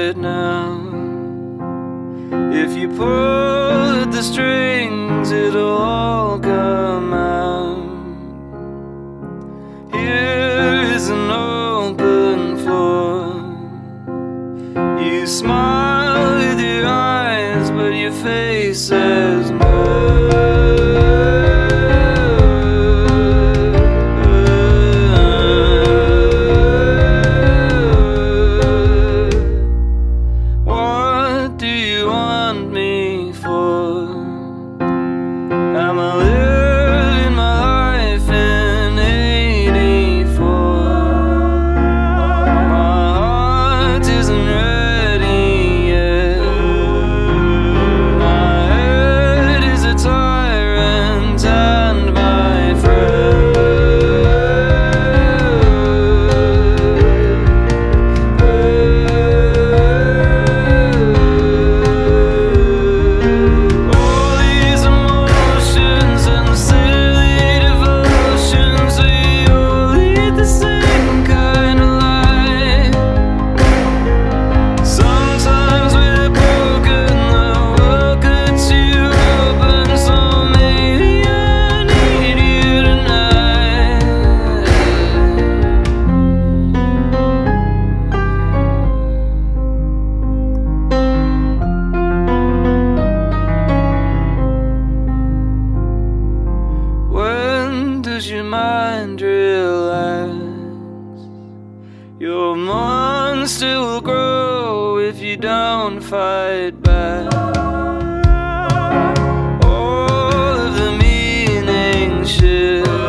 it now. If you pull at the strings, it'll all come out. Here is an open floor. You smile with your eyes, but your face says your mind relax. Your monster will grow if you don't fight back. All of the meaning shift.